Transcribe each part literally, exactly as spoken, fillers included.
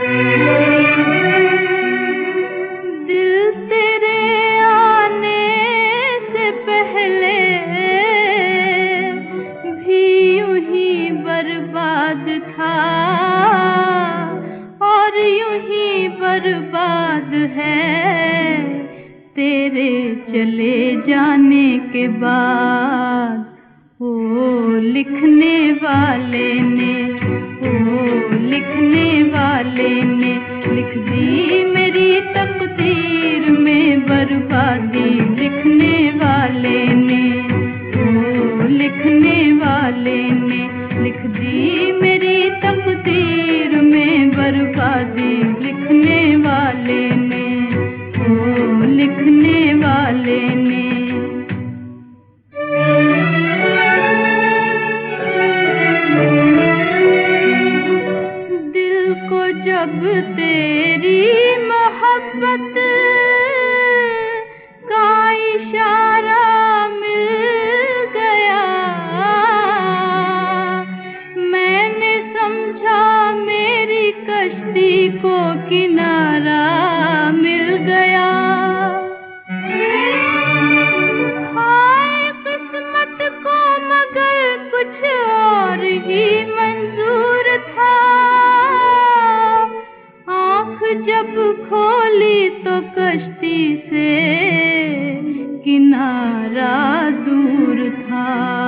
दिल तेरे आने से पहले भी यूं ही बर्बाद था और यूं ही बर्बाद है तेरे चले जाने के बाद। ओ लिखने वाले ने, ओ लिखने वाले ने लिख दी मेरी तकदीर में बर्बादी। लिखने वाले ने, ओ लिखने वाले ने लिख दी मेरी तकदीर में बर्बादी। लिखने वाले ने, ओ लिखने वाले ने। दिल को जब तेरी मोहब्बत का इशारा मिल गया, मैंने समझा मेरी कश्ती को किनारा मिल गया। हाय किस्मत को मगर कुछ और ही मंजूर था। आँख जब खोली तो कश्ती से किनारा दूर था।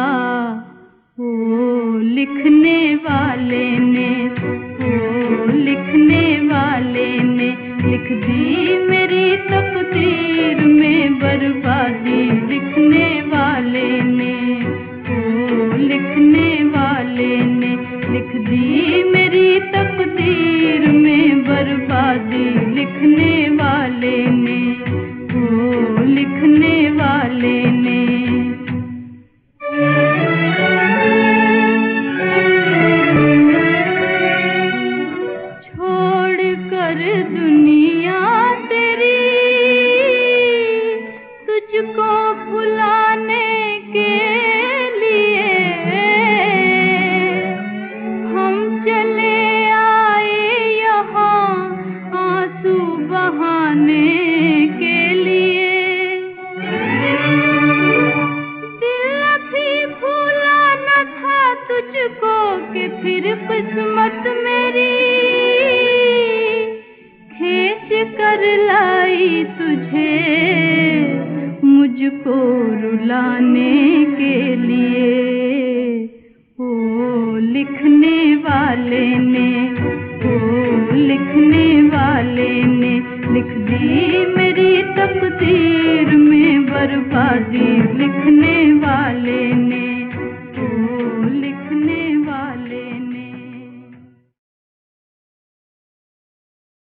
ओ लिखने वाले ने, ओ लिखने वाले ने लिख दी मेरी तकदीर में बर्बादी। लिखने वाले ने, ओ लिखने वाले ने लिख दी मेरी तकदीर में बर्बादी। लिखने वाले ने, ओ लिखने वाले ने। छोड़ कर दुनिया तेरी तुझको भुलाने के लिए हम चले आए यहाँ आंसू बहाने के लिए। दिल अभी भूला न था तुझको कि फिर किस्मत मेरी खींच कर लाई तुझे मुझको रुलाने के लिए। ओ लिखने वाले ने, ओ लिखने वाले ने लिख दी मेरी तकदीर में बर्बादी। लिखने वाले ने,